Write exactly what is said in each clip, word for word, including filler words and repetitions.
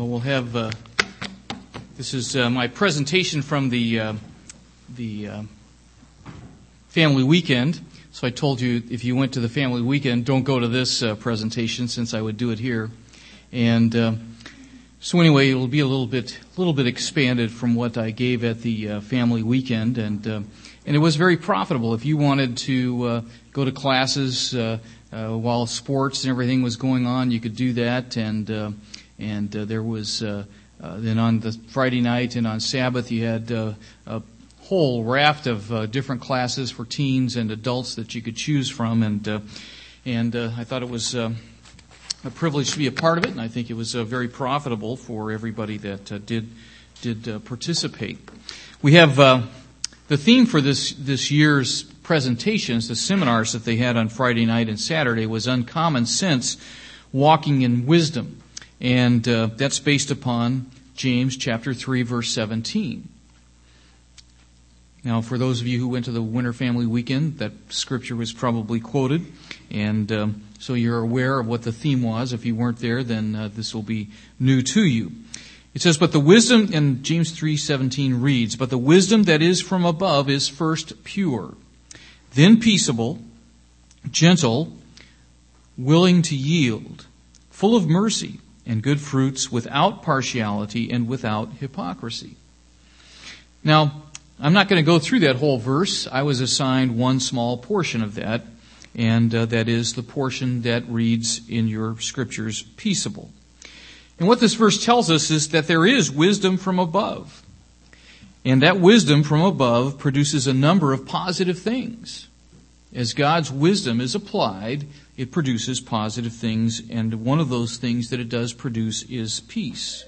Well, we'll have, uh, this is uh, my presentation from the uh, the uh, family weekend. So I told you if you went to the family weekend, don't go to this uh, presentation since I would do it here. And uh, so anyway, it'll be a little bit a little bit expanded from what I gave at the uh, family weekend. And uh, and it was very profitable. If you wanted to uh, go to classes uh, uh, while sports and everything was going on, you could do that. And uh, And uh, there was, uh, uh, then on the Friday night and on Sabbath, you had uh, a whole raft of uh, different classes for teens and adults that you could choose from. And uh, and uh, I thought it was uh, a privilege to be a part of it, and I think it was uh, very profitable for everybody that uh, did did uh, participate. We have uh, the theme for this this year's presentations, the seminars that they had on Friday night and Saturday, was Uncommon Sense, Walking in Wisdom. And uh, that's based upon James chapter three, verse seventeen. Now, for those of you who went to the Winter Family Weekend, that scripture was probably quoted. And um, so you're aware of what the theme was. If you weren't there, then uh, this will be new to you. It says, but the wisdom, and James three seventeen reads, but the wisdom that is from above is first pure, then peaceable, gentle, willing to yield, full of mercy and good fruits, without partiality and without hypocrisy. Now, I'm not going to go through that whole verse. I was assigned one small portion of that, and uh, that is the portion that reads in your scriptures, peaceable. And what this verse tells us is that there is wisdom from above. And that wisdom from above produces a number of positive things. As God's wisdom is applied, it produces positive things, and one of those things that it does produce is peace.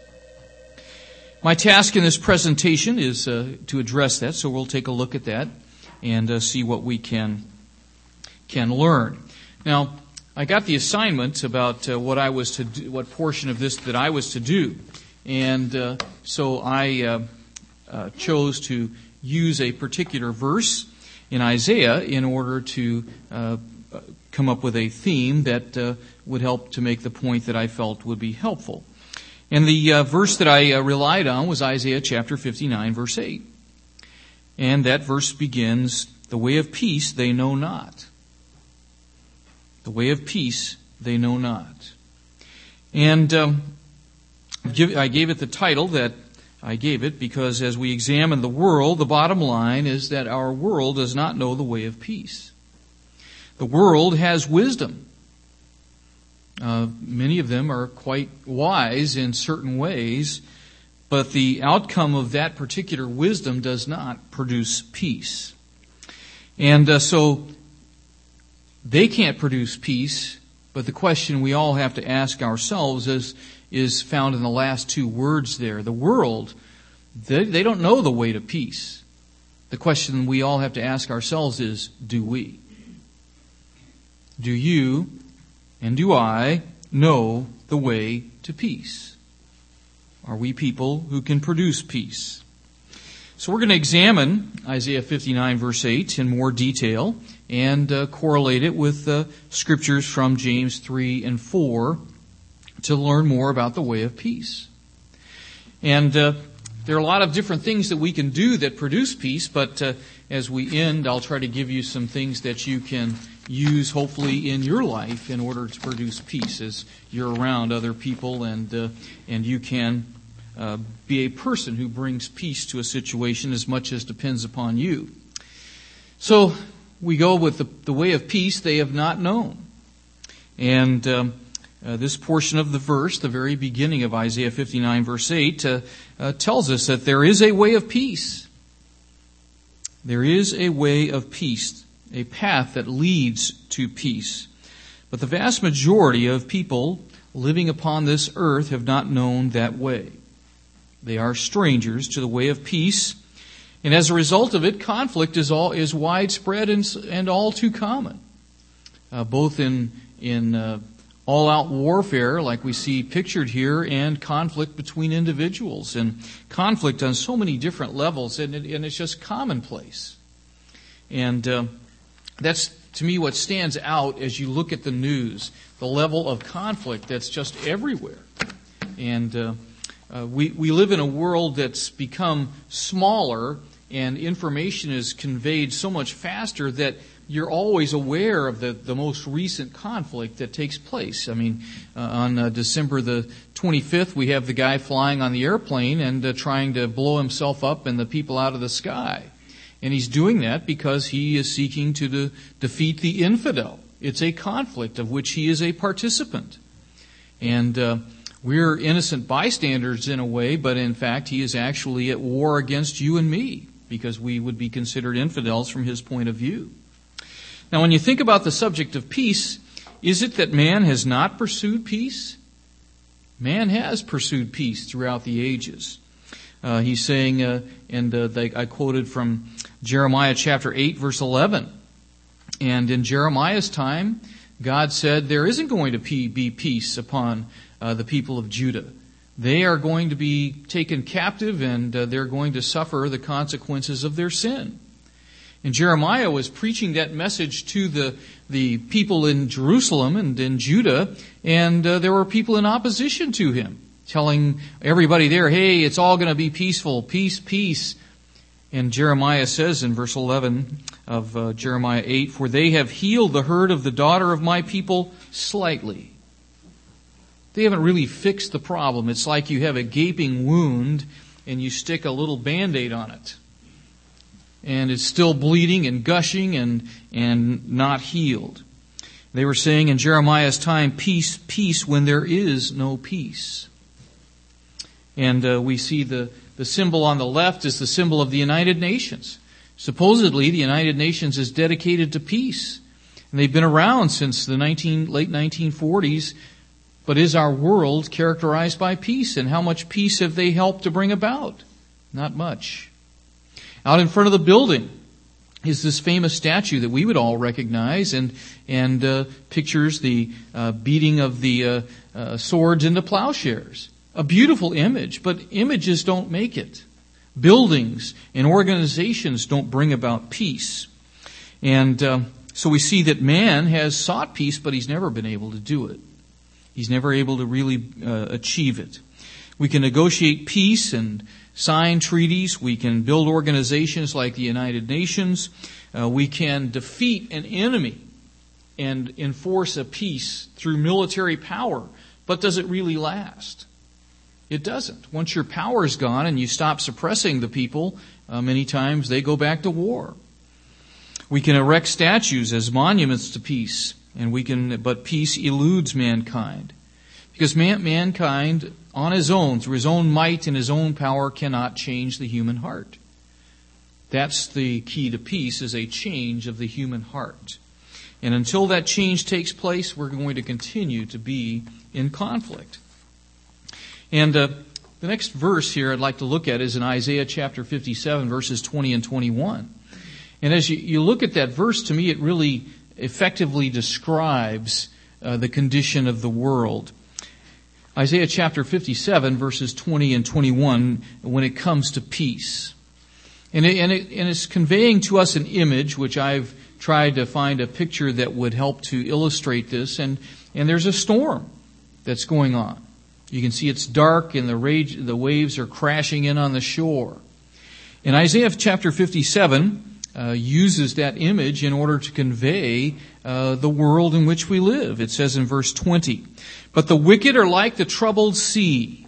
My task in this presentation is uh, to address that, so we'll take a look at that and uh, see what we can can learn. Now, I got the assignment about uh, what I was to do, what portion of this that I was to do, and uh, so I uh, uh, chose to use a particular verse in Isaiah in order to uh, come up with a theme that uh, would help to make the point that I felt would be helpful. And the uh, verse that I uh, relied on was Isaiah chapter fifty-nine, verse eight. And that verse begins, the way of peace they know not. The way of peace they know not. And um, I gave it the title that I gave it because as we examine the world, the bottom line is that our world does not know the way of peace. The world has wisdom. Uh, many of them are quite wise in certain ways, but the outcome of that particular wisdom does not produce peace. And uh, so they can't produce peace, but the question we all have to ask ourselves is, is found in the last two words there. The world, they, they don't know the way to peace. The question we all have to ask ourselves is, do we? Do you and do I know the way to peace? Are we people who can produce peace? So we're going to examine Isaiah fifty-nine verse eight in more detail and uh, correlate it with uh, scriptures from James three and four to learn more about the way of peace. And uh, there are a lot of different things that we can do that produce peace, but uh, as we end, I'll try to give you some things that you can use hopefully in your life in order to produce peace as you're around other people and uh, and you can uh, be a person who brings peace to a situation as much as depends upon you. So we go with the, the way of peace they have not known. And um, uh, this portion of the verse, the very beginning of Isaiah fifty-nine verse eight, uh, uh, tells us that there is a way of peace. There is a way of peace. A path that leads to peace. But the vast majority of people living upon this earth have not known that way. They are strangers to the way of peace, and as a result of it, conflict is all is widespread and, and all too common. Uh, both in in uh, all-out warfare, like we see pictured here, and conflict between individuals, and conflict on so many different levels, and, it, and it's just commonplace. And uh, That's, to me, what stands out as you look at the news, the level of conflict that's just everywhere. And uh, uh, we, we live in a world that's become smaller and information is conveyed so much faster that you're always aware of the, the most recent conflict that takes place. I mean, uh, on uh, December the twenty-fifth, we have the guy flying on the airplane and uh, trying to blow himself up and the people out of the sky. And he's doing that because he is seeking to de- defeat the infidel. It's a conflict of which he is a participant. And uh, we're innocent bystanders in a way, but in fact he is actually at war against you and me because we would be considered infidels from his point of view. Now, when you think about the subject of peace, is it that man has not pursued peace? Man has pursued peace throughout the ages. Uh, he's saying, uh, and uh, they, I quoted from Jeremiah chapter eight, verse eleven. And in Jeremiah's time, God said there isn't going to be peace upon uh, the people of Judah. They are going to be taken captive and uh, they're going to suffer the consequences of their sin. And Jeremiah was preaching that message to the, the people in Jerusalem and in Judah, and uh, there were people in opposition to him, telling everybody there, hey, it's all going to be peaceful, peace, peace. And Jeremiah says in verse eleven of uh, Jeremiah eight, for they have healed the hurt of the daughter of my people slightly. They haven't really fixed the problem. It's like you have a gaping wound and you stick a little Band-Aid on it. And it's still bleeding and gushing and, and not healed. They were saying in Jeremiah's time, peace, peace, when there is no peace. And uh, we see the, the symbol on the left is the symbol of the United Nations. Supposedly, the United Nations is dedicated to peace. And they've been around since the nineteen, late nineteen forties. But is our world characterized by peace? And how much peace have they helped to bring about? Not much. Out in front of the building is this famous statue that we would all recognize and and uh, pictures the uh, beating of the uh, uh, swords into plowshares. A beautiful image, but images don't make it. Buildings and organizations don't bring about peace. And uh, so we see that man has sought peace, but he's never been able to do it. He's never able to really uh, achieve it. We can negotiate peace and sign treaties. We can build organizations like the United Nations. Uh, we can defeat an enemy and enforce a peace through military power. But does it really last? It doesn't. Once your power is gone and you stop suppressing the people, uh, many times they go back to war. We can erect statues as monuments to peace, and we can, but peace eludes mankind. Because man, mankind, on his own, through his own might and his own power, cannot change the human heart. That's the key to peace, is a change of the human heart. And until that change takes place, we're going to continue to be in conflict. And uh, the next verse here I'd like to look at is in Isaiah chapter fifty-seven, verses twenty and twenty-one. And as you, you look at that verse, to me it really effectively describes uh, the condition of the world. Isaiah chapter fifty-seven, verses twenty and twenty-one, when it comes to peace. And, it, and, it, and it's conveying to us an image, which I've tried to find a picture that would help to illustrate this. And, and there's a storm that's going on. You can see it's dark and the, rage, the waves are crashing in on the shore. And Isaiah chapter fifty-seven uh, uses that image in order to convey uh, the world in which we live. It says in verse twenty, but the wicked are like the troubled sea.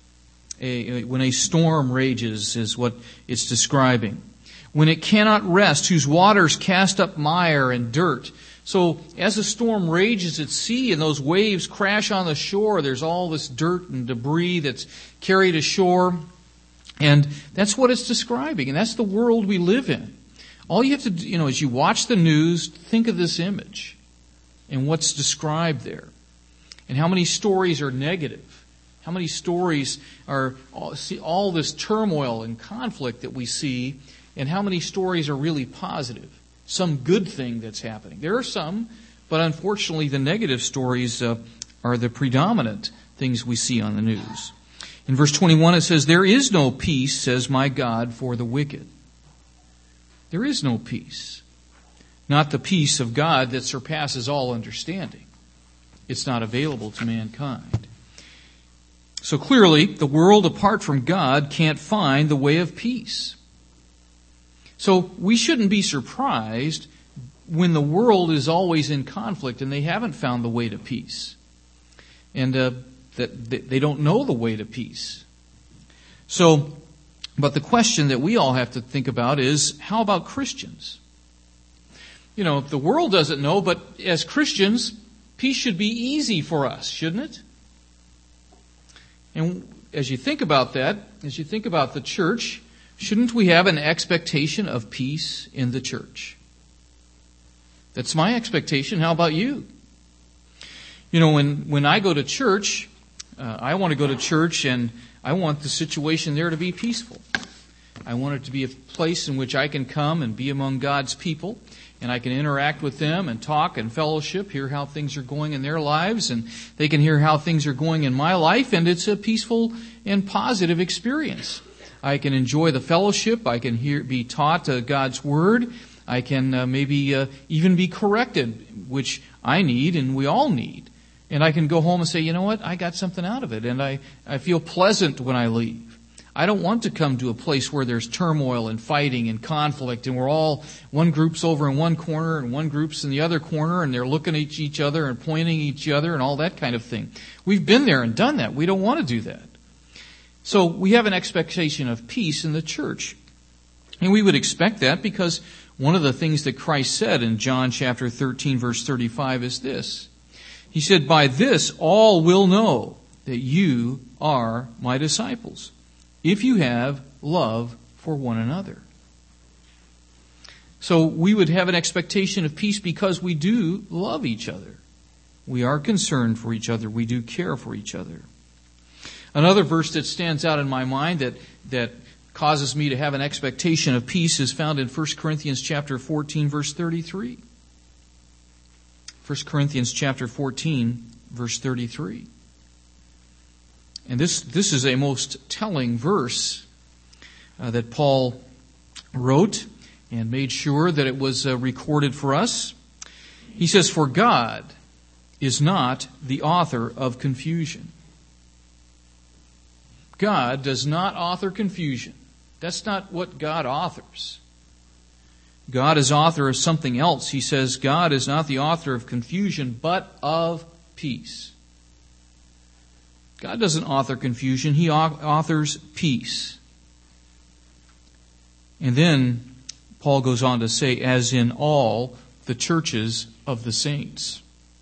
A, when a storm rages is what it's describing. When it cannot rest, whose waters cast up mire and dirt. So as a storm rages at sea and those waves crash on the shore, there's all this dirt and debris that's carried ashore. And that's what it's describing. And that's the world we live in. All you have to do, you know, as you watch the news, think of this image and what's described there. And how many stories are negative. How many stories are all, see all this turmoil and conflict that we see, and how many stories are really positive? Some good thing that's happening. There are some, but unfortunately the negative stories uh, are the predominant things we see on the news. In verse twenty-one it says, there is no peace, says my God, for the wicked. There is no peace. Not the peace of God that surpasses all understanding. It's not available to mankind. So clearly, the world apart from God can't find the way of peace. So we shouldn't be surprised when the world is always in conflict and they haven't found the way to peace. And uh, that they don't know the way to peace. So, but the question that we all have to think about is, how about Christians? You know, the world doesn't know, but as Christians, peace should be easy for us, shouldn't it? And as you think about that, as you think about the church, shouldn't we have an expectation of peace in the church? That's my expectation. How about you? You know, when, when I go to church, uh, I want to go to church and I want the situation there to be peaceful. I want it to be a place in which I can come and be among God's people, and I can interact with them and talk and fellowship, hear how things are going in their lives, and they can hear how things are going in my life, and it's a peaceful and positive experience. I can enjoy the fellowship. I can hear, be taught uh, God's Word. I can uh, maybe uh, even be corrected, which I need and we all need. And I can go home and say, you know what, I got something out of it, and I, I feel pleasant when I leave. I don't want to come to a place where there's turmoil and fighting and conflict, and we're all, one group's over in one corner and one group's in the other corner, and they're looking at each other and pointing at each other and all that kind of thing. We've been there and done that. We don't want to do that. So we have an expectation of peace in the church. And we would expect that because one of the things that Christ said in John chapter thirteen, verse thirty-five is this. He said, by this all will know that you are my disciples, if you have love for one another. So we would have an expectation of peace because we do love each other. We are concerned for each other. We do care for each other. Another verse that stands out in my mind that, that causes me to have an expectation of peace is found in First Corinthians chapter fourteen, verse thirty-three. First Corinthians chapter fourteen, verse thirty-three. And this, this is a most telling verse uh, that Paul wrote and made sure that it was uh, recorded for us. He says, for God is not the author of confusion. God does not author confusion. That's not what God authors. God is author of something else. He says God is not the author of confusion, but of peace. God doesn't author confusion. He authors peace. And then Paul goes on to say, as in all the churches of the saints.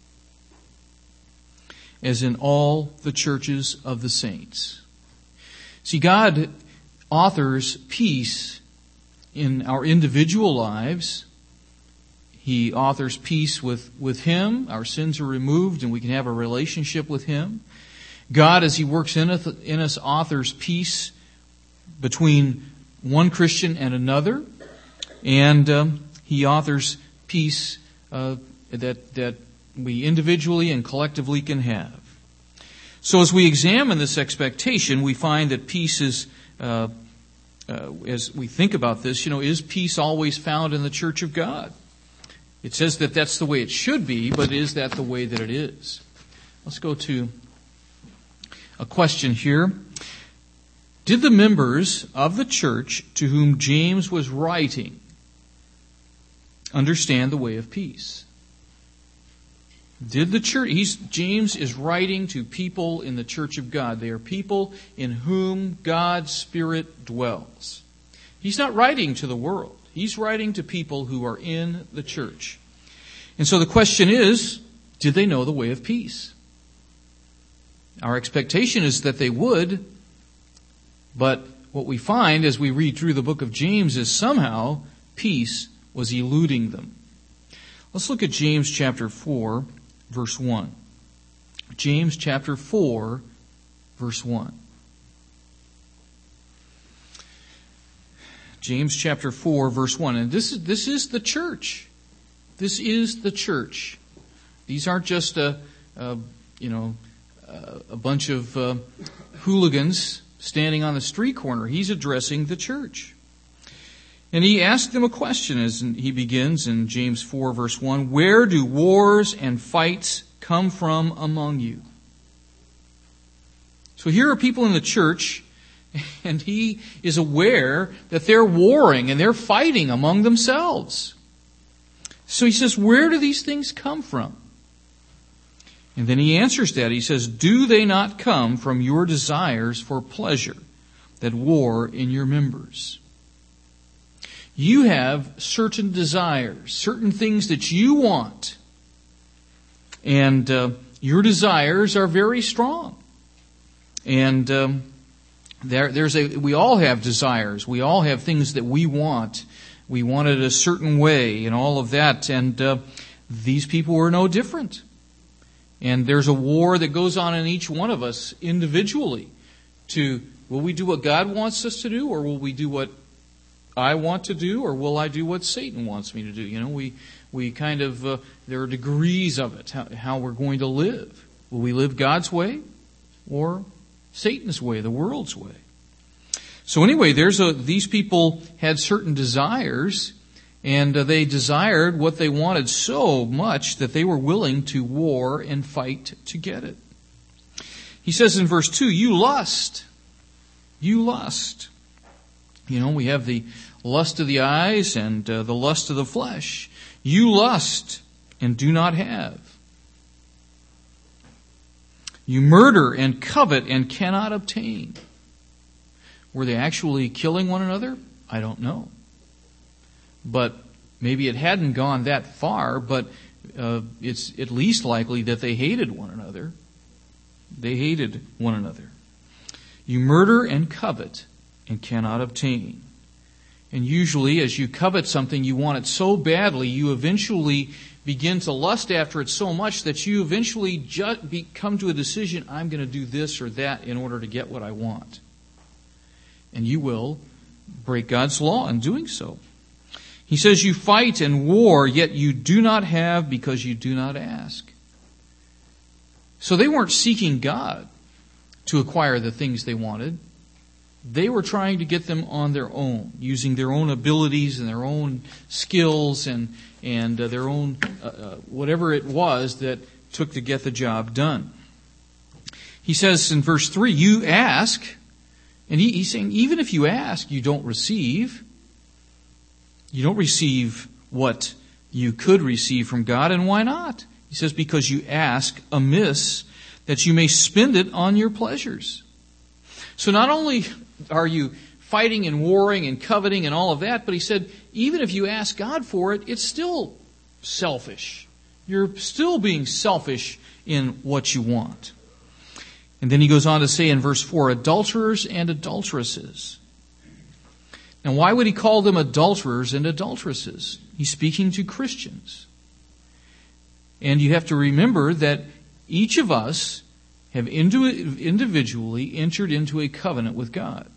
As in all the churches of the saints. See, God authors peace in our individual lives. He authors peace with, with Him. Our sins are removed and we can have a relationship with Him. God, as He works in us, in us authors peace between one Christian and another. And um, He authors peace uh, that, that we individually and collectively can have. So as we examine this expectation, we find that peace is, uh, uh, as we think about this, you know, is peace always found in the church of God? It says that that's the way it should be, but is that the way that it is? Let's go to a question here. Did the members of the church to whom James was writing understand the way of peace? Did the church, he's, James is writing to people in the church of God. They are people in whom God's Spirit dwells. He's not writing to the world. He's writing to people who are in the church. And so the question is, did they know the way of peace? Our expectation is that they would, but what we find as we read through the book of James is somehow peace was eluding them. Let's look at James chapter four, verse one. James chapter four, verse one. James chapter four, verse one. And this is, this is the church. This is the church. These aren't just a, a you know, a bunch of uh, hooligans standing on the street corner. He's addressing the church. And he asked them a question as he begins in James four, verse one. Where do wars and fights come from among you? So here are people in the church, and he is aware that they're warring and they're fighting among themselves. So he says, where do these things come from? And then he answers that. He says, do they not come from your desires for pleasure that war in your members? You have certain desires, certain things that you want. And uh, your desires are very strong. And um, there, there's a. We all have desires. We all have things that we want. We want it a certain way and all of that. And uh, these people are no different. And there's a war that goes on in each one of us individually. To will we do what God wants us to do, or will we do what I want to do, or will I do what Satan wants me to do? You know, we we kind of uh, there are degrees of it, how, how we're going to live. Will we live God's way, or Satan's way, the world's way? So anyway, there's a, these people had certain desires, and uh, they desired what they wanted so much that they were willing to war and fight to get it. He says in verse two, you lust. You lust. You know, we have the lust of the eyes and uh, the lust of the flesh. You lust and do not have. You murder and covet and cannot obtain. Were they actually killing one another? I don't know. But maybe it hadn't gone that far, but uh, it's at least likely that they hated one another. They hated one another. You murder and covet and cannot obtain. And usually as you covet something, you want it so badly, you eventually begin to lust after it so much that you eventually ju- be, come to a decision, I'm going to do this or that in order to get what I want. And you will break God's law in doing so. He says you fight and war, yet you do not have because you do not ask. So they weren't seeking God to acquire the things they wanted. They were trying to get them on their own, using their own abilities and their own skills and and uh, their own uh, uh, whatever it was that took to get the job done. He says in verse three, you ask, and he, he's saying even if you ask, you don't receive. You don't receive what you could receive from God, and why not? He says because you ask amiss, that you may spend it on your pleasures. So not only are you fighting and warring and coveting and all of that, but he said, even if you ask God for it, it's still selfish. You're still being selfish in what you want. And then he goes on to say in verse four, adulterers and adulteresses. Now why would he call them adulterers and adulteresses? He's speaking to Christians. And you have to remember that each of us have individually entered into a covenant with God.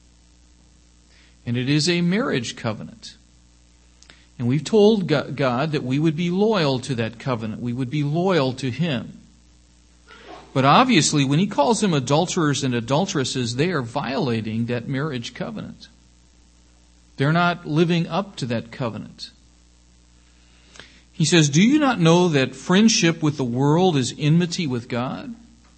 And it is a marriage covenant. And we've told God that we would be loyal to that covenant. We would be loyal to Him. But obviously, when He calls them adulterers and adulteresses, they are violating that marriage covenant. They're not living up to that covenant. He says, do you not know that friendship with the world is enmity with God?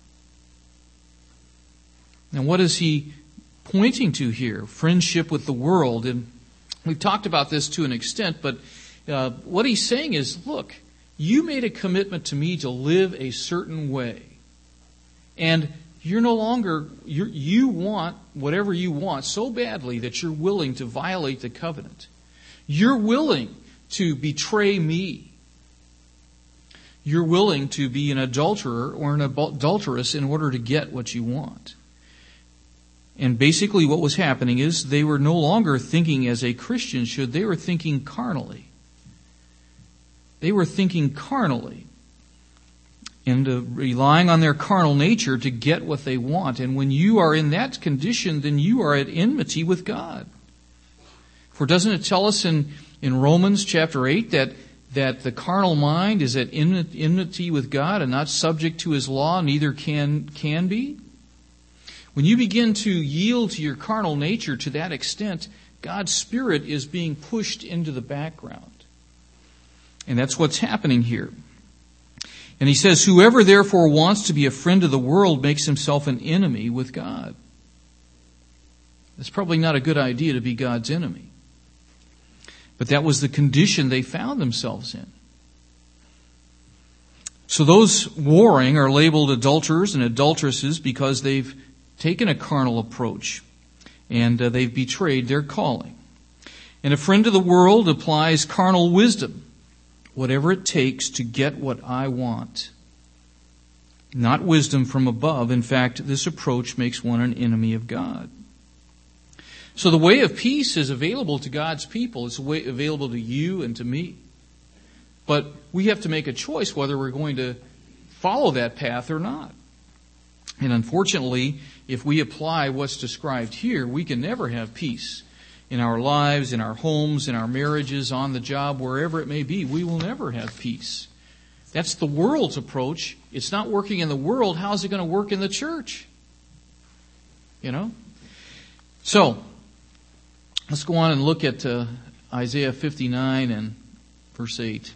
Now, what is he pointing to here? Friendship with the world. And we've talked about this to an extent, but uh, what he's saying is, look, you made a commitment to me to live a certain way. And you're no longer, you're, you want whatever you want so badly that you're willing to violate the covenant. You're willing to betray me. You're willing to be an adulterer or an adulteress in order to get what you want. And basically what was happening is they were no longer thinking as a Christian should. They were thinking carnally. They were thinking carnally. And uh, relying on their carnal nature to get what they want. And when you are in that condition, then you are at enmity with God. For doesn't it tell us in, in Romans chapter eight that, that the carnal mind is at enmity with God and not subject to His law, neither can, can be? When you begin to yield to your carnal nature to that extent, God's Spirit is being pushed into the background. And that's what's happening here. And he says, whoever therefore wants to be a friend of the world makes himself an enemy with God. It's probably not a good idea to be God's enemy. But that was the condition they found themselves in. So those warring are labeled adulterers and adulteresses because they've taken a carnal approach and uh, they've betrayed their calling. And a friend of the world applies carnal wisdom, whatever it takes to get what I want. Not wisdom from above. In fact, this approach makes one an enemy of God. So the way of peace is available to God's people. It's a way available to you and to me. But we have to make a choice whether we're going to follow that path or not. And unfortunately, if we apply what's described here, we can never have peace in our lives, in our homes, in our marriages, on the job, wherever it may be. We will never have peace. That's the world's approach. It's not working in the world. How's it going to work in the church? You know? So, let's go on and look at uh, Isaiah fifty-nine and verse eight.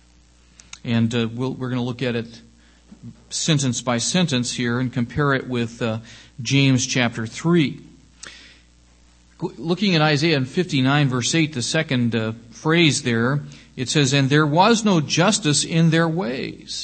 And uh, we'll, we're going to look at it sentence by sentence here and compare it with uh, James chapter three. Looking at Isaiah fifty-nine verse eight, the second uh, phrase there, it says, and there was no justice in their ways.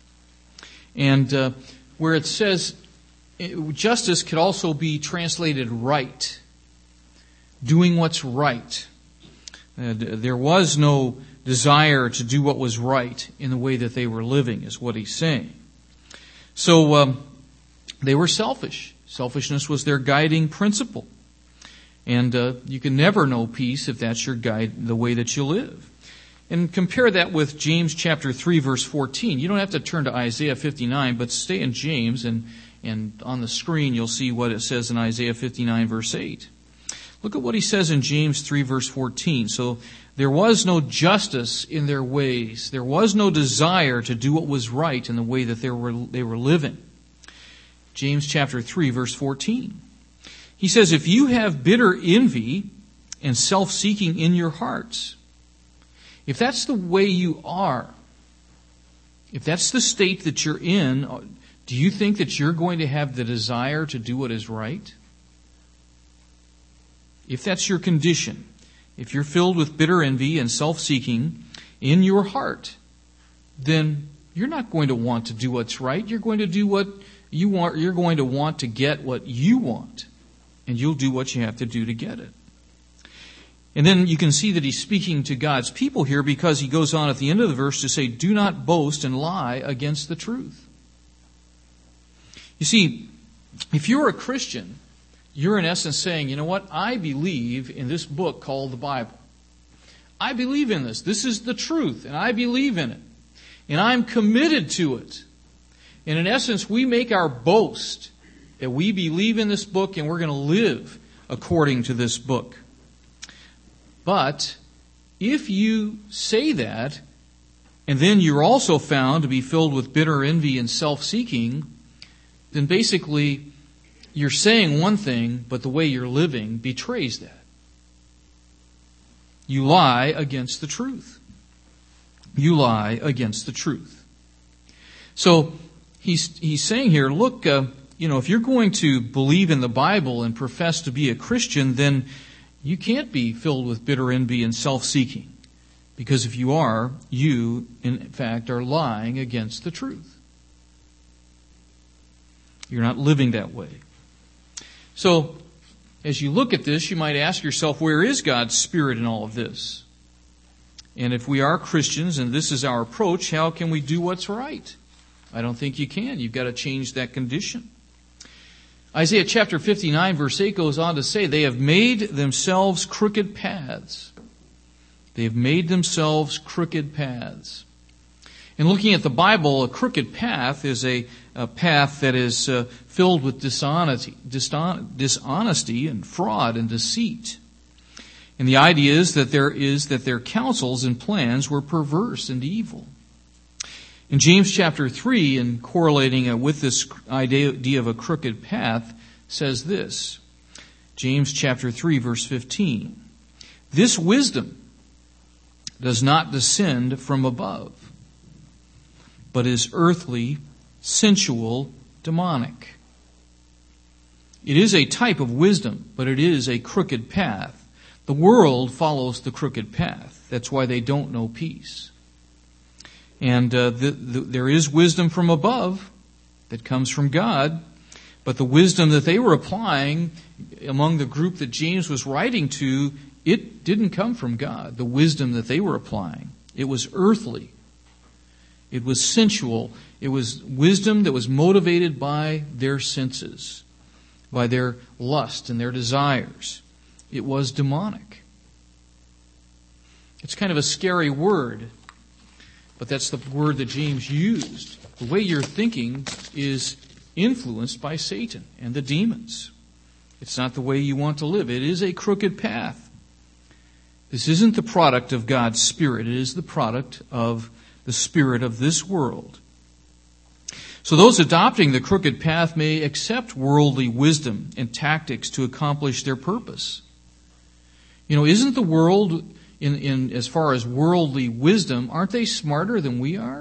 And uh, where it says, justice could also be translated right. Doing what's right. Uh, there was no desire to do what was right in the way that they were living, is what he's saying. So um, they were selfish. Selfishness was their guiding principle. And uh, you can never know peace if that's your guide, the way that you live. And compare that with James chapter three, verse fourteen. You don't have to turn to Isaiah fifty-nine, but stay in James, and, and on the screen you'll see what it says in Isaiah fifty-nine, verse eight. Look at what he says in James three, verse fourteen. So, there was no justice in their ways. There was no desire to do what was right in the way that they were, they were living. James chapter three, verse fourteen. He says, if you have bitter envy and self-seeking in your hearts, if that's the way you are, if that's the state that you're in, do you think that you're going to have the desire to do what is right? If that's your condition, if you're filled with bitter envy and self-seeking in your heart, then you're not going to want to do what's right. You're going to do what you want. You're going to want to get what you want. And you'll do what you have to do to get it. And then you can see that he's speaking to God's people here because he goes on at the end of the verse to say, do not boast and lie against the truth. You see, if you're a Christian, you're in essence saying, you know what? I believe in this book called the Bible. I believe in this. This is the truth, and I believe in it. And I'm committed to it. And in essence, we make our boast that we believe in this book and we're going to live according to this book. But if you say that, and then you're also found to be filled with bitter envy and self-seeking, then basically you're saying one thing, but the way you're living betrays that. You lie against the truth. You lie against the truth. So he's he's saying here, look, uh, you know, if you're going to believe in the Bible and profess to be a Christian, then you can't be filled with bitter envy and self-seeking. Because if you are, you, in fact, are lying against the truth. You're not living that way. So, as you look at this, you might ask yourself, where is God's Spirit in all of this? And if we are Christians and this is our approach, how can we do what's right? I don't think you can. You've got to change that condition. Isaiah chapter fifty-nine verse eight goes on to say, they have made themselves crooked paths. They have made themselves crooked paths. And looking at the Bible, a crooked path is a, a path that is uh, filled with dishonesty, dishon- dishonesty and fraud and deceit. And the idea is that there is that their counsels and plans were perverse and evil. In James chapter three, and correlating uh, with this idea of a crooked path, says this. James chapter three, verse fifteen. This wisdom does not descend from above, but is earthly, sensual, demonic. It is a type of wisdom, but it is a crooked path. The world follows the crooked path. That's why they don't know peace. And uh, the, the, there is wisdom from above that comes from God, but the wisdom that they were applying among the group that James was writing to, it didn't come from God. The wisdom that they were applying, it was earthly. It was sensual. It was wisdom that was motivated by their senses, by their lust and their desires. It was demonic. It's kind of a scary word, but that's the word that James used. The way you're thinking is influenced by Satan and the demons. It's not the way you want to live. It is a crooked path. This isn't the product of God's Spirit. It is the product of the spirit of this world. So those adopting the crooked path may accept worldly wisdom and tactics to accomplish their purpose. You know, isn't the world, in, in as far as worldly wisdom, aren't they smarter than we are?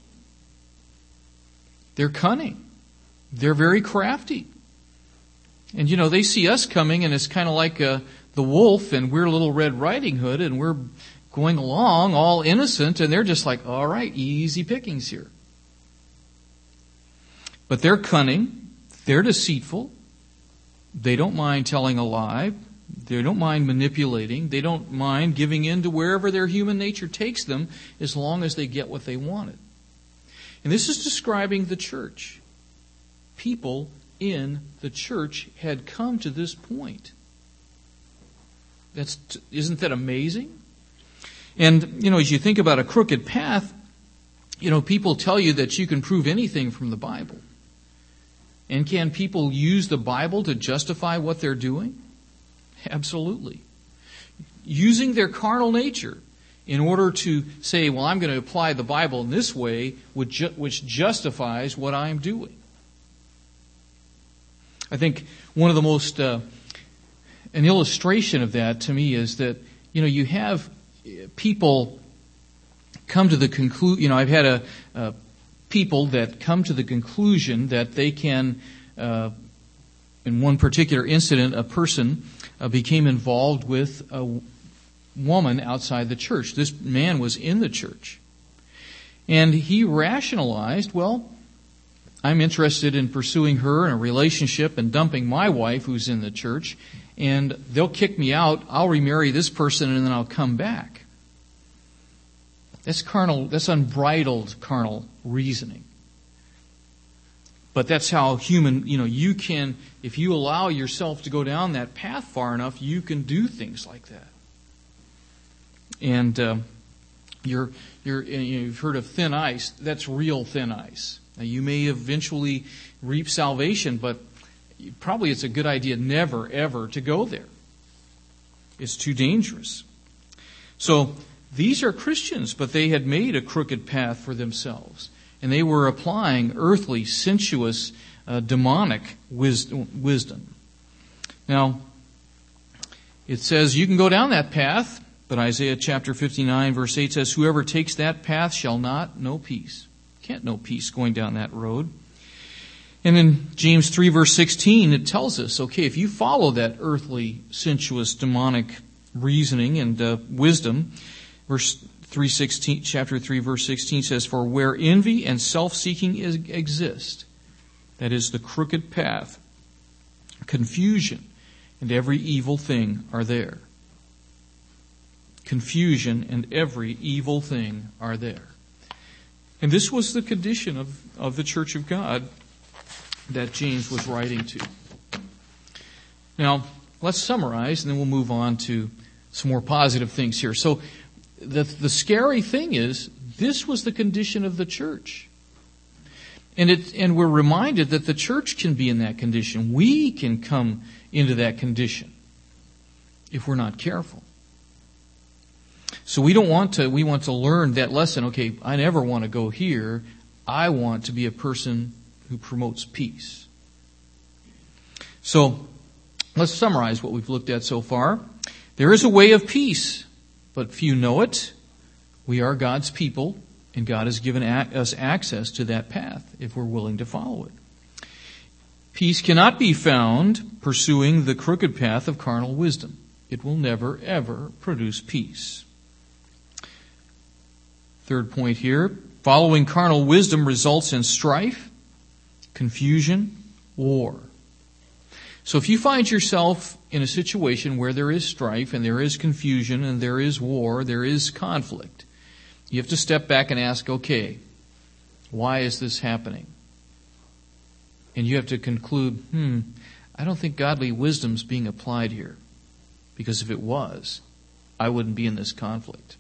They're cunning. They're very crafty. And, you know, they see us coming, and it's kind of like uh, the wolf, and we're Little Red Riding Hood, and we're going along all innocent, and they're just like, all right, easy pickings here. But they're cunning. They're deceitful. They don't mind telling a lie. They don't mind manipulating. They don't mind giving in to wherever their human nature takes them, as long as they get what they wanted. And this is describing the church. People in the church had come to this point. That's, isn't that amazing? And, you know, as you think about a crooked path, you know, people tell you that you can prove anything from the Bible. And can people use the Bible to justify what they're doing? Absolutely. Using their carnal nature in order to say, well, I'm going to apply the Bible in this way, which, ju- which justifies what I'm doing. I think one of the most, uh, an illustration of that to me is that, you know, you have people come to the conclusion, you know, I've had a, a people that come to the conclusion that they can, uh, in one particular incident, a person uh, became involved with a woman outside the church. This man was in the church. And he rationalized, well, I'm interested in pursuing her in a relationship and dumping my wife who's in the church, and they'll kick me out. I'll remarry this person and then I'll come back. That's carnal, that's unbridled carnal reasoning. But that's how human, you know, you can, if you allow yourself to go down that path far enough, you can do things like that. And uh, you're, you're, you've heard of thin ice. That's real thin ice. Now, you may eventually reap salvation, but probably it's a good idea never, ever to go there. It's too dangerous. So, these are Christians, but they had made a crooked path for themselves. And they were applying earthly, sensuous, uh, demonic wisdom. Now, it says you can go down that path, but Isaiah chapter fifty-nine verse eight says, whoever takes that path shall not know peace. Can't know peace going down that road. And in James three verse sixteen, it tells us, okay, if you follow that earthly, sensuous, demonic reasoning and uh, wisdom, verse three sixteen, chapter three, verse sixteen says, for where envy and self-seeking is, exist, that is the crooked path, confusion and every evil thing are there. Confusion and every evil thing are there. And this was the condition of, of the church of God that James was writing to. Now, let's summarize and then we'll move on to some more positive things here. So, The, the scary thing is, this was the condition of the church. And it, and we're reminded that the church can be in that condition. We can come into that condition if we're not careful. So we don't want to, we want to learn that lesson. Okay, I never want to go here. I want to be a person who promotes peace. So, let's summarize what we've looked at so far. There is a way of peace, but few know it. We are God's people. And God has given us access to that path if we're willing to follow it. Peace cannot be found pursuing the crooked path of carnal wisdom. It will never, ever produce peace. Third point here, following carnal wisdom results in strife, confusion, war. So if you find yourself in a situation where there is strife and there is confusion and there is war, there is conflict, you have to step back and ask, okay, why is this happening? And you have to conclude, hmm, I don't think godly wisdom's being applied here. Because if it was, I wouldn't be in this conflict.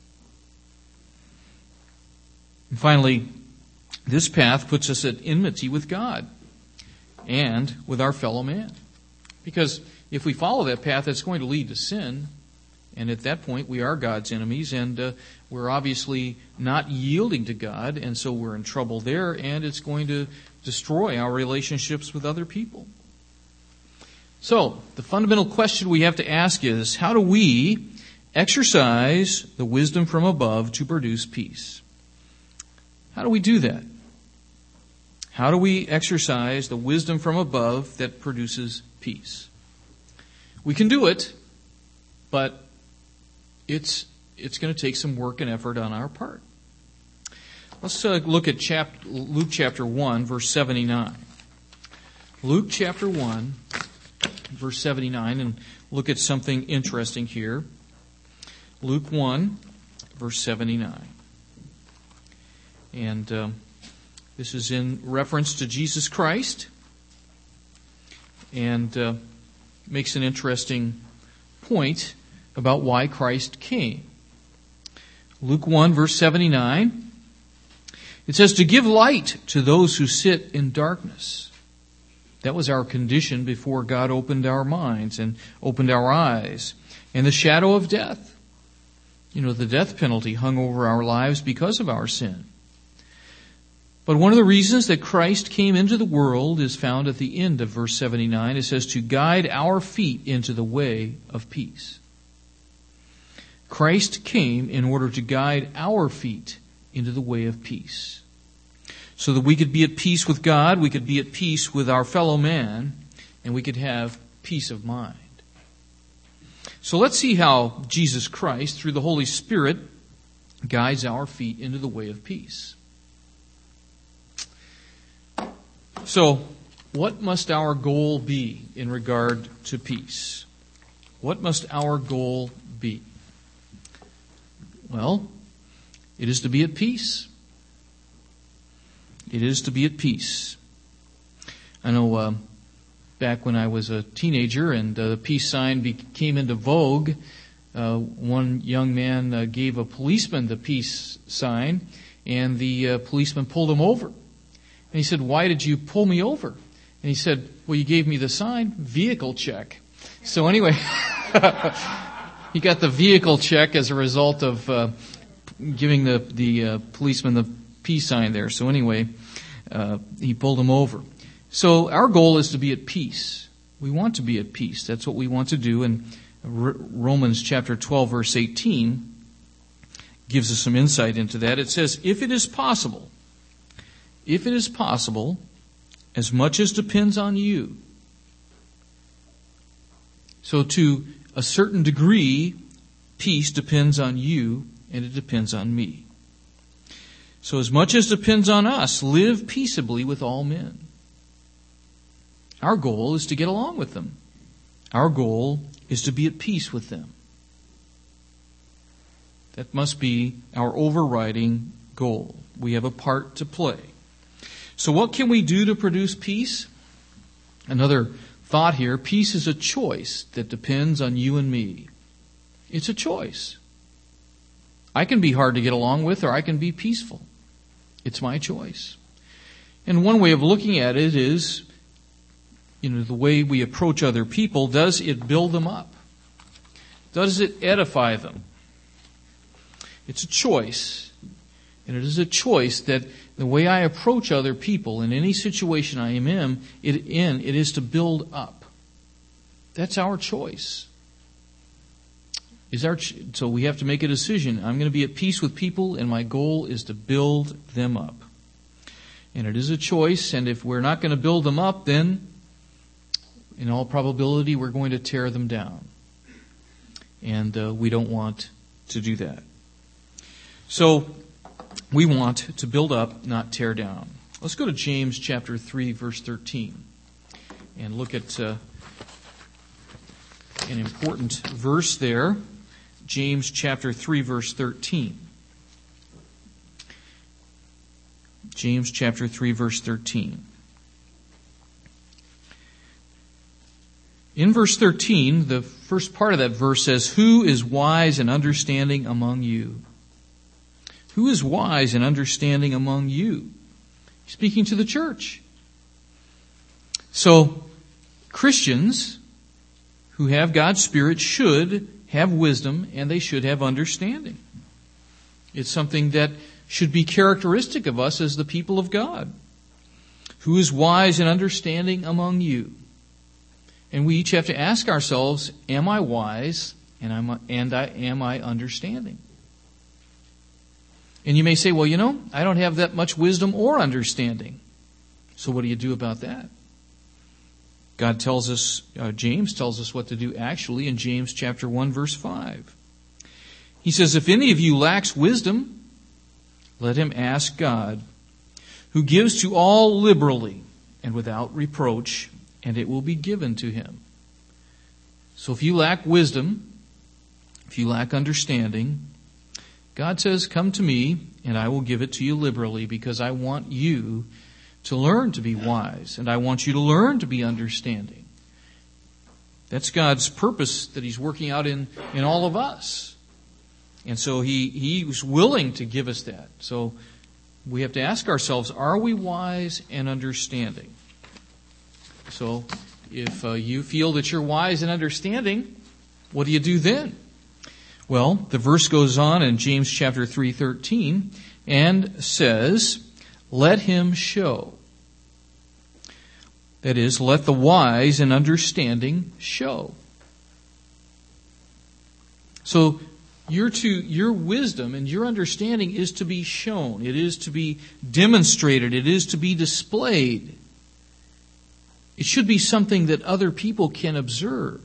And finally, this path puts us at enmity with God and with our fellow man. Because if we follow that path, it's going to lead to sin. And at that point, we are God's enemies, and uh, we're obviously not yielding to God, and so we're in trouble there, and it's going to destroy our relationships with other people. So, the fundamental question we have to ask is, how do we exercise the wisdom from above to produce peace? How do we do that? How do we exercise the wisdom from above that produces peace? We can do it, but it's it's going to take some work and effort on our part. Let's uh, look at chap- Luke chapter one, verse seventy-nine. Luke chapter one, verse seventy-nine, and look at something interesting here. Luke one, verse seventy-nine. And um, this is in reference to Jesus Christ, and uh, makes an interesting point about why Christ came. Luke one, verse seventy-nine. It says, to give light to those who sit in darkness. That was our condition before God opened our minds and opened our eyes. And the shadow of death. You know, the death penalty hung over our lives because of our sin. But one of the reasons that Christ came into the world is found at the end of verse seventy-nine. It says, to guide our feet into the way of peace. Christ came in order to guide our feet into the way of peace. So that we could be at peace with God, we could be at peace with our fellow man, and we could have peace of mind. So let's see how Jesus Christ, through the Holy Spirit, guides our feet into the way of peace. So, what must our goal be in regard to peace? What must our goal be? Well, it is to be at peace. It is to be at peace. I know uh, back when I was a teenager and uh, the peace sign be- came into vogue, uh, one young man uh, gave a policeman the peace sign, and the uh, policeman pulled him over. And he said, why did you pull me over? And he said, well, you gave me the sign, vehicle check. So anyway, he got the vehicle check as a result of uh, giving the, the uh, policeman the peace sign there. So anyway, uh, he pulled him over. So our goal is to be at peace. We want to be at peace. That's what we want to do. And R- Romans chapter twelve, verse eighteen gives us some insight into that. It says, if it is possible, if it is possible, as much as depends on you. So to a certain degree, peace depends on you and it depends on me. So as much as depends on us, live peaceably with all men. Our goal is to get along with them. Our goal is to be at peace with them. That must be our overriding goal. We have a part to play. So what can we do to produce peace? Another thought here, peace is a choice that depends on you and me. It's a choice. I can be hard to get along with or I can be peaceful. It's my choice. And one way of looking at it is, you know, the way we approach other people, does it build them up? Does it edify them? It's a choice. And it is a choice that the way I approach other people in any situation I am in, it, in, it is to build up. That's our choice. is our, so we have to make a decision. I'm going to be at peace with people, and my goal is to build them up. And it is a choice, and if we're not going to build them up, then in all probability we're going to tear them down. And uh, we don't want to do that. So we want to build up, not tear down. Let's go to James chapter three, verse thirteen, and look at uh, an important verse there. James chapter three, verse thirteen. James chapter three, verse thirteen. In verse thirteen, the first part of that verse says, "Who is wise and understanding among you?" Who is wise and understanding among you? Speaking to the church. So, Christians who have God's Spirit should have wisdom and they should have understanding. It's something that should be characteristic of us as the people of God. Who is wise and understanding among you? And we each have to ask ourselves, am I wise and, I'm, and I, am I understanding? And you may say, well, you know, I don't have that much wisdom or understanding. So what do you do about that? God tells us, uh, James tells us what to do actually in James chapter one, verse five. He says, if any of you lacks wisdom, let him ask God, who gives to all liberally and without reproach, and it will be given to him. So if you lack wisdom, if you lack understanding, God says, come to me and I will give it to you liberally, because I want you to learn to be wise, and I want you to learn to be understanding. That's God's purpose that He's working out in, in all of us. And so he, he was willing to give us that. So we have to ask ourselves, are we wise and understanding? So if uh, you feel that you're wise and understanding, what do you do then? Well, the verse goes on in James chapter three thirteen and says, let him show. That is, let the wise and understanding show. So your to your wisdom and your understanding is to be shown. It is to be demonstrated. It is to be displayed. It should be something that other people can observe.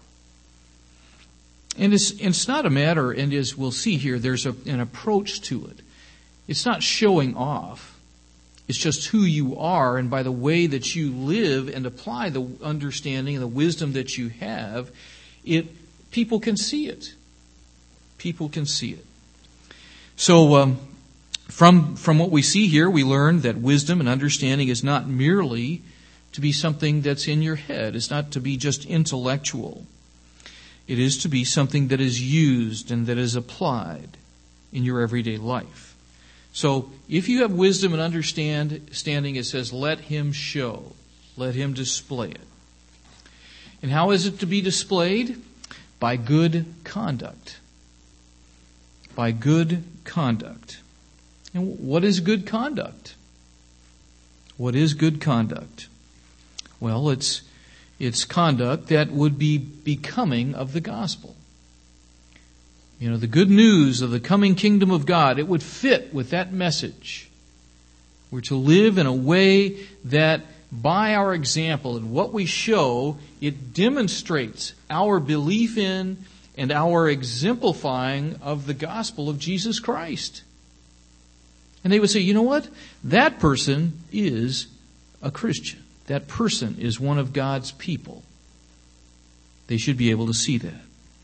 And it's, it's not a matter, and as we'll see here, there's a, an approach to it. It's not showing off. It's just who you are, and by the way that you live and apply the understanding and the wisdom that you have, it people can see it. People can see it. So um, from from what we see here, we learn that wisdom and understanding is not merely to be something that's in your head. It's not to be just intellectual. It is to be something that is used and that is applied in your everyday life. So if you have wisdom and understanding, it says, let him show. Let him display it. And how is it to be displayed? By good conduct. By good conduct. And what is good conduct? What is good conduct? Well, it's it's conduct that would be becoming of the gospel. You know, the good news of the coming kingdom of God, it would fit with that message. We're to live in a way that by our example and what we show, it demonstrates our belief in and our exemplifying of the gospel of Jesus Christ. And they would say, you know what? That person is a Christian. That person is one of God's people. They should be able to see that.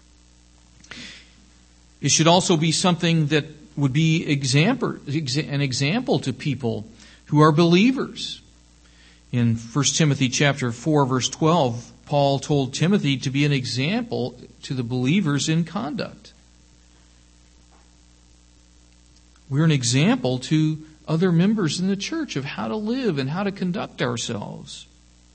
It should also be something that would be example, an example to people who are believers. In First Timothy chapter four, verse twelve, Paul told Timothy to be an example to the believers in conduct. We're an example to other members in the church of how to live and how to conduct ourselves.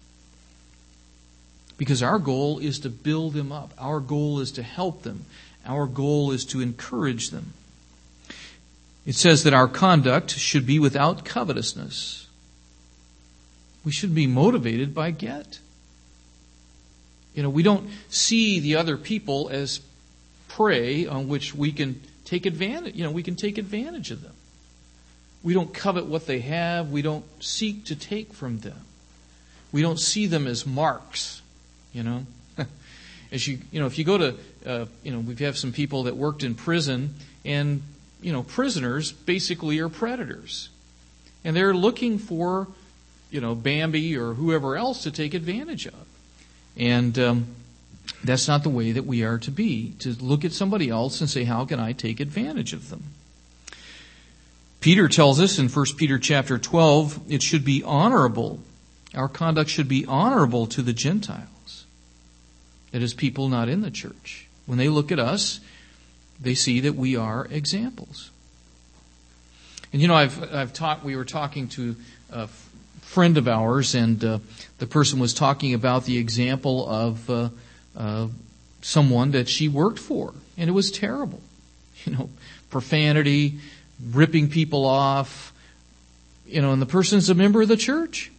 Because our goal is to build them up. Our goal is to help them. Our goal is to encourage them. It says that our conduct should be without covetousness. We should be motivated by get. You know, we don't see the other people as prey on which we can take advantage, you know, we can take advantage of them. We don't covet what they have. We don't seek to take from them. We don't see them as marks, you know. As you, you know, if you go to, uh, you know, we have some people that worked in prison, and, you know, prisoners basically are predators. And they're looking for, you know, Bambi or whoever else to take advantage of. And um, that's not the way that we are to be, to look at somebody else and say, how can I take advantage of them? Peter tells us in First Peter chapter twelve, it should be honorable. Our conduct should be honorable to the Gentiles. That is, people not in the church. When they look at us, they see that we are examples. And you know, I've I've talked. We were talking to a friend of ours, and uh, the person was talking about the example of uh, uh, someone that she worked for, and it was terrible. You know, profanity, ripping people off. You know, and the person's a member of the church.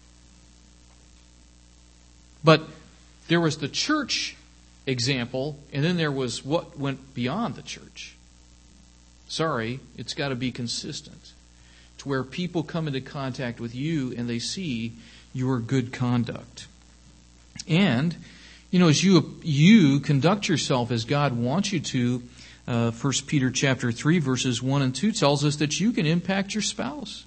But there was the church example, and then there was what went beyond the church. Sorry, it's got to be consistent to where people come into contact with you and they see your good conduct. And, you know, as you you conduct yourself as God wants you to, uh, First Peter chapter three, verses one and two tells us that you can impact your spouse.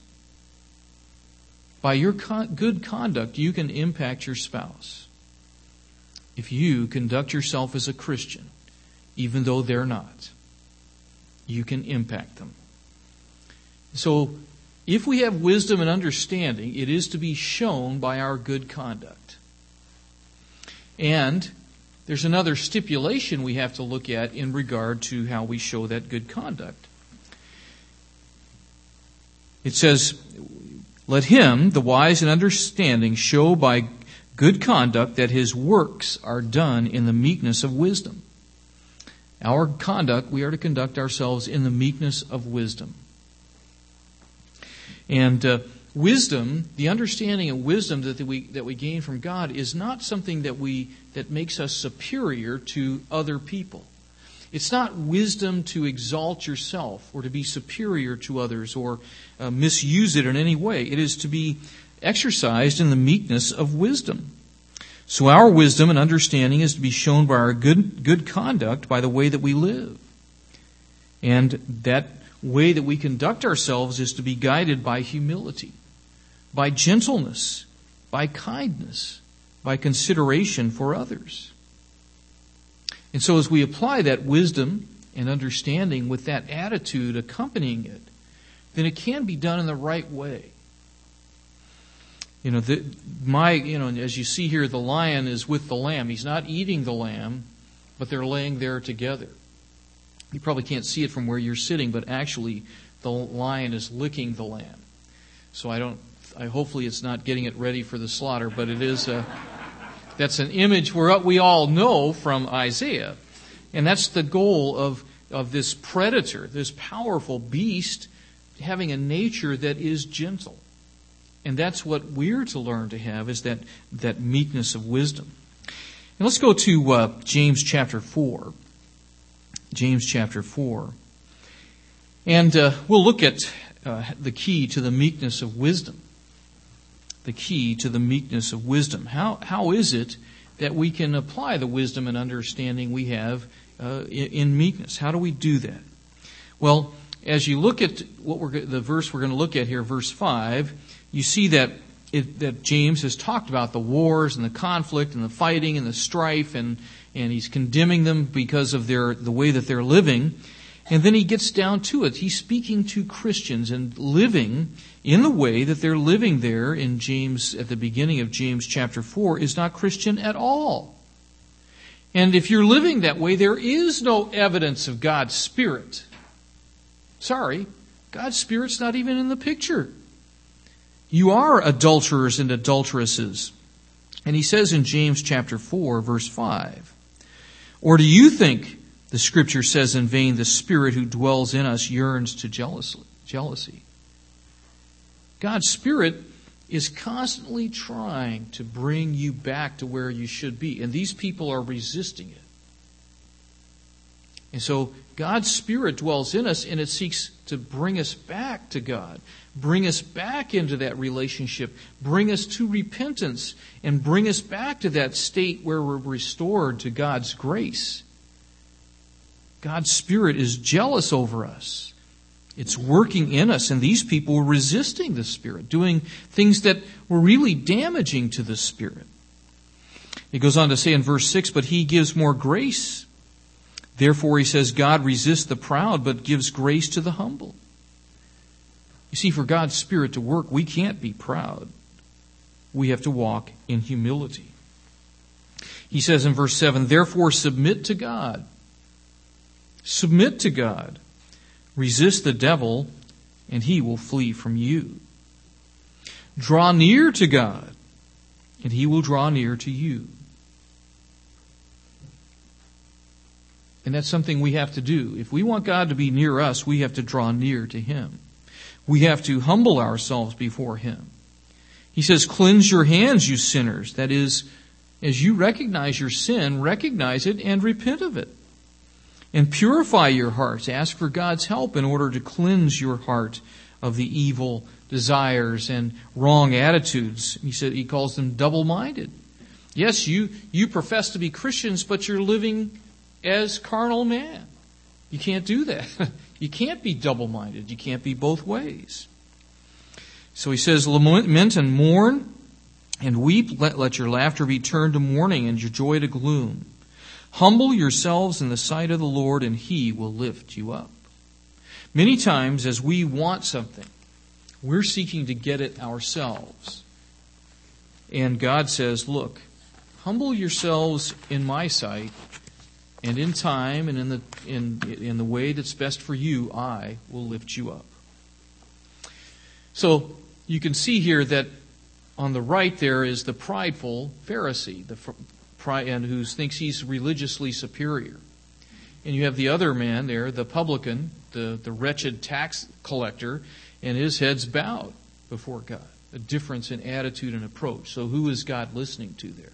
By your con- good conduct, you can impact your spouse. If you conduct yourself as a Christian, even though they're not, you can impact them. So, if we have wisdom and understanding, it is to be shown by our good conduct. And there's another stipulation we have to look at in regard to how we show that good conduct. It says, let him, the wise and understanding, show by good conduct that his works are done in the meekness of wisdom. Our conduct, we are to conduct ourselves in the meekness of wisdom. And uh, wisdom, the understanding of wisdom that we that we gain from God, is not something that we that makes us superior to other people. It's not wisdom to exalt yourself or to be superior to others or uh, misuse it in any way. It is to be exercised in the meekness of wisdom. So our wisdom and understanding is to be shown by our good good conduct, by the way that we live. And that way that we conduct ourselves is to be guided by humility, by gentleness, by kindness, by consideration for others. And so as we apply that wisdom and understanding with that attitude accompanying it, then it can be done in the right way. You know, the, my, you know, as you see here, the lion is with the lamb. He's not eating the lamb, but they're laying there together. You probably can't see it from where you're sitting, but actually the lion is licking the lamb. So I don't, I hopefully it's not getting it ready for the slaughter, but it is a, that's an image where we all know from Isaiah. And that's the goal of, of this predator, this powerful beast, having a nature that is gentle. And that's what we're to learn to have, is that, that meekness of wisdom. And let's go to uh, James chapter four. James chapter four. And uh, we'll look at uh, the key to the meekness of wisdom. The key to the meekness of wisdom. How How is it that we can apply the wisdom and understanding we have uh, in, in meekness? How do we do that? Well, as you look at what we're the verse we're going to look at here, verse five, you see that it, that James has talked about the wars and the conflict and the fighting and the strife, and and he's condemning them because of their the way that they're living. And then he gets down to it. He's speaking to Christians and living in the way that they're living there in James, at the beginning of James chapter four, is not Christian at all. And if you're living that way, there is no evidence of God's Spirit. Sorry, God's Spirit's not even in the picture. You are adulterers and adulteresses. And he says in James chapter four, verse five, or do you think the Scripture says in vain, the Spirit who dwells in us yearns to jealousy? God's Spirit is constantly trying to bring you back to where you should be. And these people are resisting it. And so God's Spirit dwells in us, and it seeks to bring us back to God, bring us back into that relationship, bring us to repentance, and bring us back to that state where we're restored to God's grace. God's Spirit is jealous over us. It's working in us, and these people were resisting the Spirit, doing things that were really damaging to the Spirit. It goes on to say in verse six, but He gives more grace. Therefore, he says, God resists the proud, but gives grace to the humble. You see, for God's Spirit to work, we can't be proud. We have to walk in humility. He says in verse seven, therefore submit to God. Submit to God. Resist the devil, and he will flee from you. Draw near to God, and He will draw near to you. And that's something we have to do. If we want God to be near us, we have to draw near to Him. We have to humble ourselves before Him. He says, cleanse your hands, you sinners. That is, as you recognize your sin, recognize it and repent of it. And purify your hearts. Ask for God's help in order to cleanse your heart of the evil desires and wrong attitudes. He said he calls them double-minded. Yes, you, you profess to be Christians, but you're living as carnal man. You can't do that. You can't be double-minded. You can't be both ways. So he says, lament and mourn and weep. Let, let your laughter be turned to mourning and your joy to gloom. Humble yourselves in the sight of the Lord, and He will lift you up. Many times as we want something, we're seeking to get it ourselves. And God says, look, humble yourselves in my sight, and in time and in the in in the way that's best for you, I will lift you up. So you can see here that on the right there is the prideful Pharisee, the pride, and who thinks he's religiously superior. And you have the other man there, the publican, the, the wretched tax collector, and his head's bowed before God. A difference in attitude and approach. So who is God listening to there?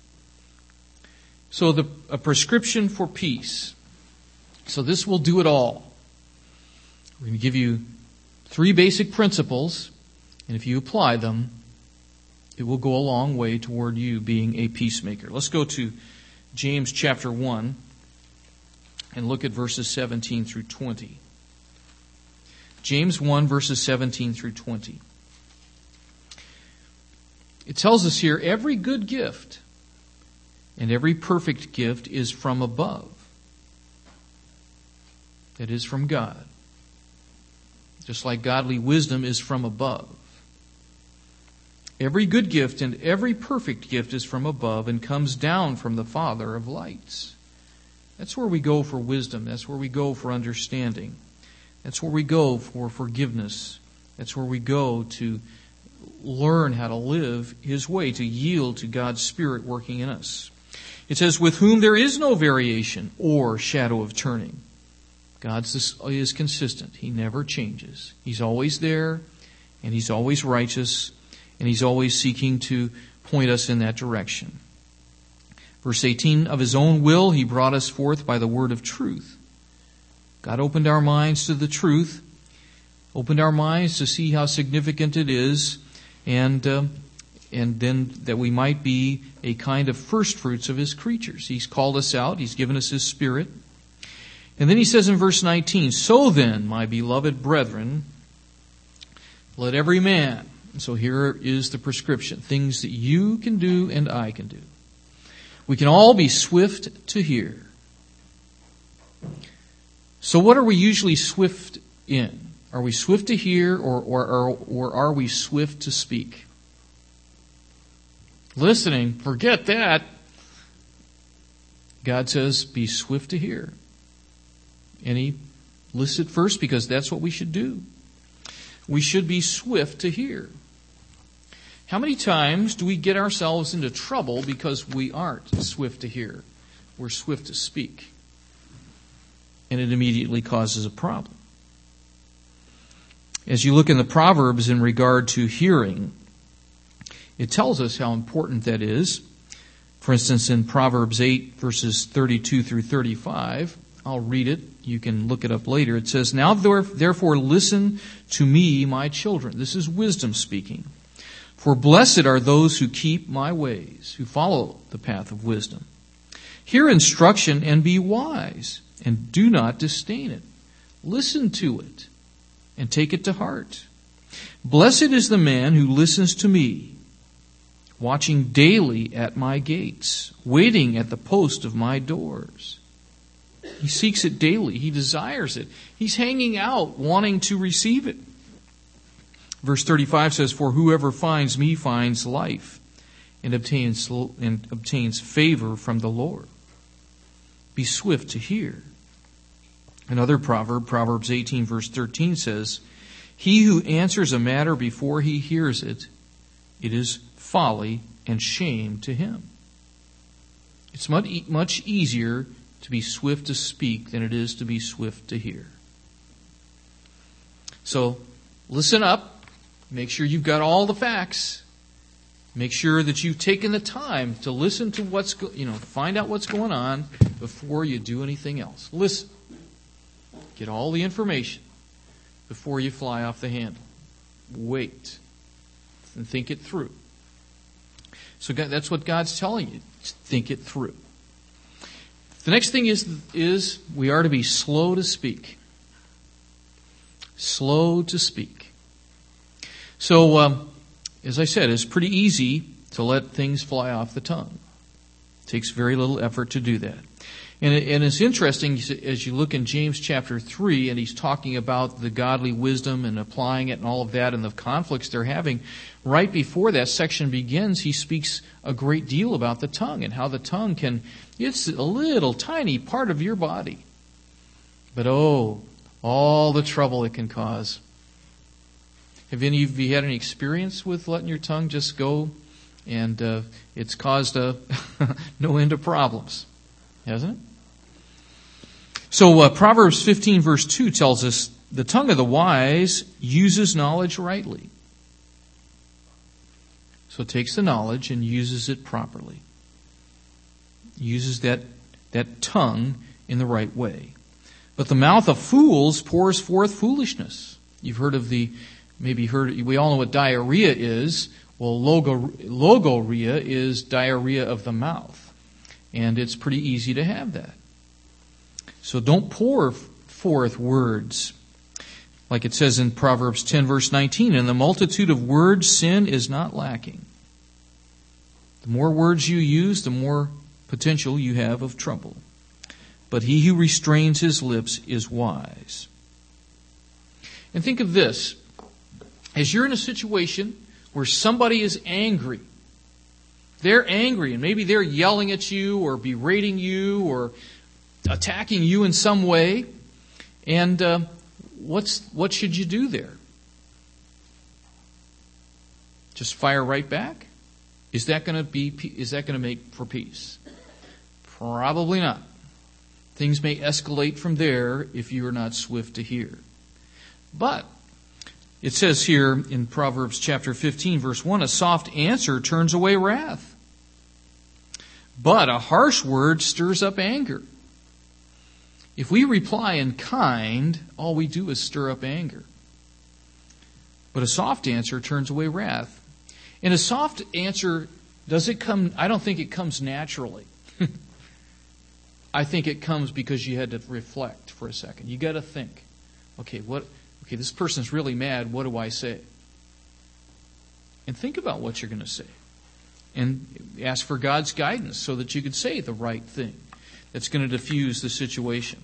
So the a prescription for peace. So this will do it all. We're going to give you three basic principles, and if you apply them, it will go a long way toward you being a peacemaker. Let's go to James chapter one and look at verses seventeen through twenty. James one, verses seventeen through twenty. It tells us here, every good gift and every perfect gift is from above. That is from God. Just like godly wisdom is from above. Every good gift and every perfect gift is from above and comes down from the Father of lights. That's where we go for wisdom. That's where we go for understanding. That's where we go for forgiveness. That's where we go to learn how to live His way, to yield to God's Spirit working in us. It says, with whom there is no variation or shadow of turning. God is consistent. He never changes. He's always there, and He's always righteous, and He's always seeking to point us in that direction. Verse eighteen, of His own will He brought us forth by the word of truth. God opened our minds to the truth, opened our minds to see how significant it is, and uh, and then that we might be a kind of first fruits of His creatures. He's called us out. He's given us His Spirit. And then He says in verse nineteen, so then, my beloved brethren, let every man. So here is the prescription. Things that you can do and I can do. We can all be swift to hear. So what are we usually swift in? Are we swift to hear or, or, or, or are we swift to speak? Listening, forget that. God says, be swift to hear. And He lists it first because that's what we should do. We should be swift to hear. How many times do we get ourselves into trouble because we aren't swift to hear? We're swift to speak. And it immediately causes a problem. As you look in the Proverbs in regard to hearing, it tells us how important that is. For instance, in Proverbs eight, verses thirty-two through thirty-five, I'll read it. You can look it up later. It says, "Now therefore listen to me, my children." This is wisdom speaking. "For blessed are those who keep my ways, who follow the path of wisdom. Hear instruction and be wise, and do not disdain it. Listen to it and take it to heart. Blessed is the man who listens to me, watching daily at my gates, waiting at the post of my doors." He seeks it daily. He desires it. He's hanging out, wanting to receive it. Verse thirty-five says, "For whoever finds me finds life and obtains, and obtains favor from the Lord. Be swift to hear." Another proverb, Proverbs eighteen, verse thirteen says, "He who answers a matter before he hears it, it is folly and shame to him." It's much, much easier to be swift to speak than it is to be swift to hear. So, listen up. Make sure you've got all the facts. Make sure that you've taken the time to listen to what's, go- you know, find out what's going on before you do anything else. Listen. Get all the information before you fly off the handle. Wait and think it through. So God, that's what God's telling you. Think it through. The next thing is, is we are to be slow to speak. Slow to speak. So, um, as I said, it's pretty easy to let things fly off the tongue. It takes very little effort to do that. And, it, and it's interesting as you look in James chapter three, and he's talking about the godly wisdom and applying it and all of that and the conflicts they're having. Right before that section begins, he speaks a great deal about the tongue and how the tongue can, it's a little tiny part of your body. But oh, all the trouble it can cause. Have any of you had any experience with letting your tongue just go? And uh, it's caused a no end of problems, hasn't it? So uh, Proverbs fifteen verse two tells us, "The tongue of the wise uses knowledge rightly." So it takes the knowledge and uses it properly. Uses that, that tongue in the right way. "But the mouth of fools pours forth foolishness." You've heard of the, maybe heard, we all know what diarrhea is. Well, logo, logorrhea is diarrhea of the mouth. And it's pretty easy to have that. So don't pour forth words. Like it says in Proverbs ten verse nineteen, "In the multitude of words sin is not lacking." The more words you use, the more potential you have of trouble. "But he who restrains his lips is wise." And think of this. As you're in a situation where somebody is angry, they're angry and maybe they're yelling at you or berating you or attacking you in some way. And uh, what's what should you do there? Just fire right back? Is that going to be? Is that going to make for peace? Probably not. Things may escalate from there if you are not swift to hear. But it says here in Proverbs chapter fifteen, verse one, "A soft answer turns away wrath, but a harsh word stirs up anger." If we reply in kind, all we do is stir up anger. But a soft answer turns away wrath. And a soft answer, does it come, I don't think it comes naturally. I think it comes because you had to reflect for a second. You got to think, okay, what, okay, this person's really mad, what do I say? And think about what you're going to say. And ask for God's guidance so that you can say the right thing that's going to diffuse the situation.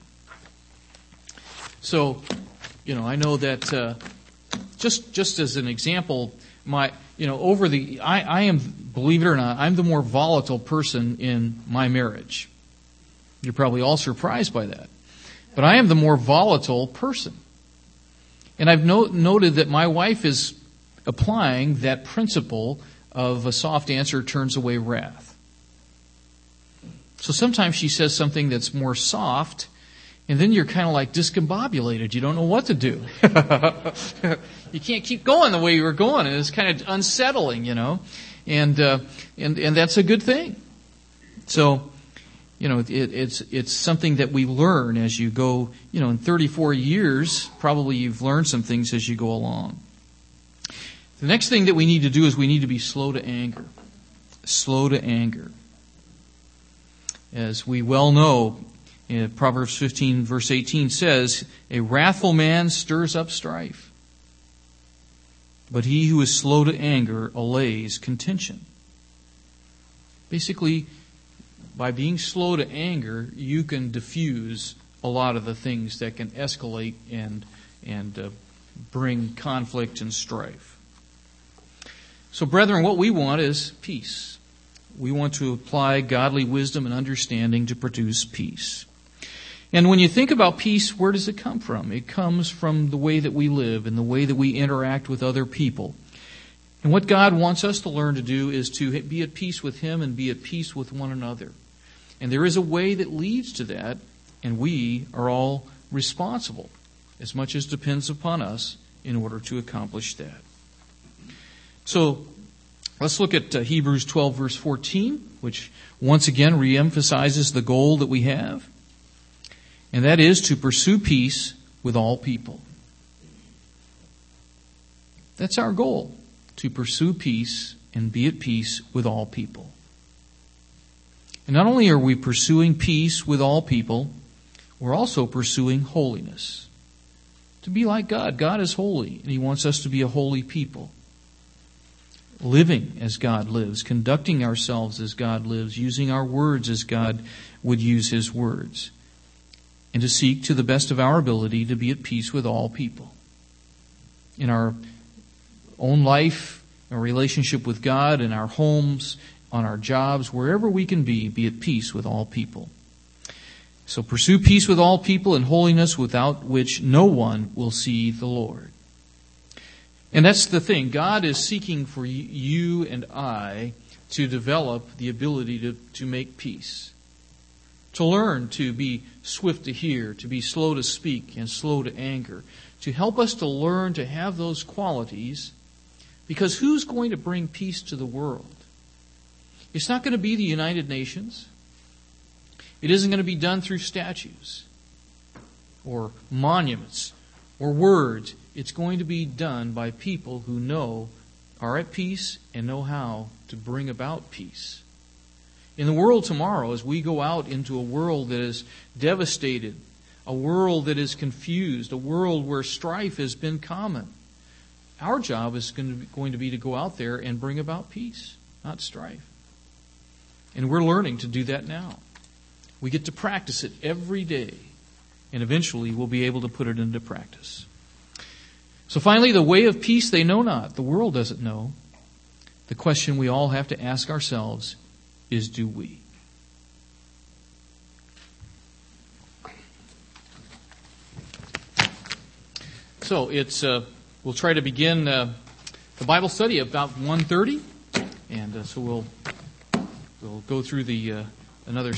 So, you know, I know that uh, just just as an example, my you know over the I, I am, believe it or not, I'm the more volatile person in my marriage. You're probably all surprised by that, but I am the more volatile person, and I've no, noted that my wife is applying that principle of a soft answer turns away wrath. So sometimes she says something that's more soft, and then you're kind of like discombobulated. You don't know what to do. You can't keep going the way you were going, and it's kind of unsettling, you know. And uh, and and that's a good thing. So You know, it, it's it's something that we learn as you go. You know, in thirty-four years, probably you've learned some things as you go along. The next thing that we need to do is we need to be slow to anger. Slow to anger. As we well know, in Proverbs fifteen, verse eighteen says, "A wrathful man stirs up strife, but he who is slow to anger allays contention." Basically, by being slow to anger, you can diffuse a lot of the things that can escalate and and uh, bring conflict and strife. So, brethren, what we want is peace. We want to apply godly wisdom and understanding to produce peace. And when you think about peace, where does it come from? It comes from the way that we live and the way that we interact with other people. And what God wants us to learn to do is to be at peace with Him and be at peace with one another. And there is a way that leads to that, and we are all responsible, as much as depends upon us, in order to accomplish that. So, let's look at uh, Hebrews twelve, verse fourteen, which once again reemphasizes the goal that we have. And that is to pursue peace with all people. That's our goal, to pursue peace and be at peace with all people. And not only are we pursuing peace with all people, we're also pursuing holiness. To be like God. God is holy, and He wants us to be a holy people. Living as God lives, conducting ourselves as God lives, using our words as God would use His words, and to seek to the best of our ability to be at peace with all people. In our own life, our relationship with God, in our homes, on our jobs, wherever we can be, be at peace with all people. So pursue peace with all people and holiness, without which no one will see the Lord. And that's the thing. God is seeking for you and I to develop the ability to, to make peace. To learn to be swift to hear, to be slow to speak, and slow to anger. To help us to learn to have those qualities. Because who's going to bring peace to the world? It's not going to be the United Nations. It isn't going to be done through statues or monuments or words. It's going to be done by people who know, are at peace, and know how to bring about peace. In the world tomorrow, as we go out into a world that is devastated, a world that is confused, a world where strife has been common, our job is going to be to go out there and bring about peace, not strife. And we're learning to do that now. We get to practice it every day, and eventually we'll be able to put it into practice. So finally, the way of peace they know not. The world doesn't know. The question we all have to ask ourselves is, do we? So it's uh, we'll try to begin uh, the Bible study about one thirty, and uh, so we'll we'll go through the uh, another